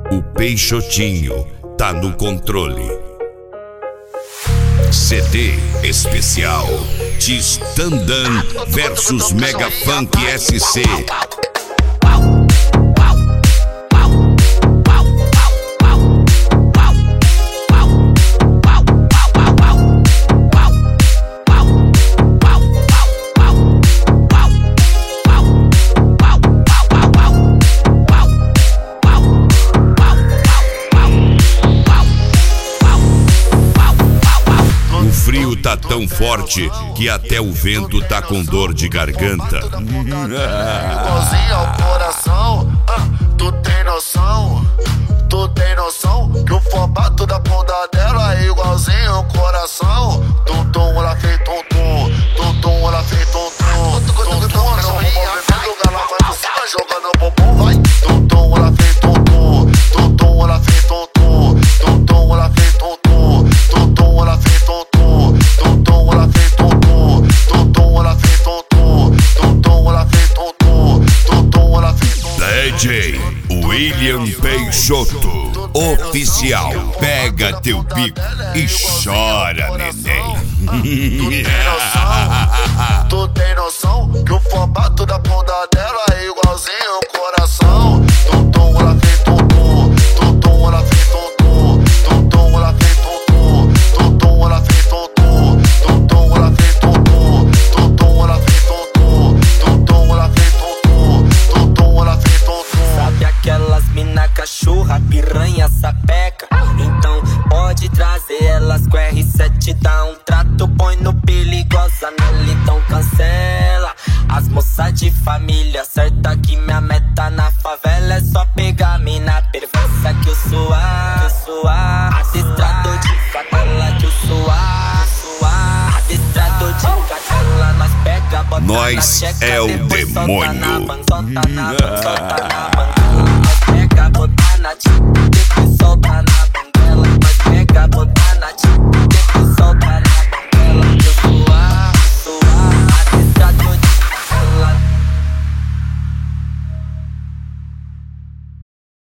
O Peixotinho tá no controle. CD especial Tistandan versus Mega Funk SC. O frio tá tão forte que até o vento tá com dor de garganta. Igualzinho ao coração, tu tem noção? Tu tem noção que o formato da bunda dela é igualzinho ao coração? Tum-tum, ela fez tum-tum, tum-tum, ela fez tum-tum, tum-tum, ela só movimento, ela vai por cima jogando o bumbum, vai. Tum-tum, ela fez tum-tum, tum-tum, ela fez tum-tum, tum-tum, ela fez tum-tum, tum-tum, ela fez tum-tum, tum-tum, ela fez tum-tum, tum-tum, ela fez tum-tum, tum-tum, ela fez tum-tum, tum-tum, ela fez tum-tum. DJ William Peixoto oficial. Pega teu bico e chora, neném. Tu tem noção que o formato da bunda dela é igualzinho ao coração? Tum-tum, ela fez tum-tum, tum-tum, ela fez tum-tum, tum-tum, ela fez tum-tum, tum-tum, ela fez tum-tum, tum-tum, ela fez tum-tum, tum-tum, ela fez tum-tum, tum-tum, ela fez tum-tum, tum-tum, ela fez tum-tum. Sabe aquelas mina cachorra, piranha, sapeca? Então pode trazer elas com R7, dá um trato, põe no perigosa nela, então cancela. As moças de família, certa que minha meta na favela é só pegar mina perversa que eu suar, adestrado de favela que eu suar, adestrado de favela, nós pega, bota Nós na checa, é o depois solta demônio. na banzota, na banzota, na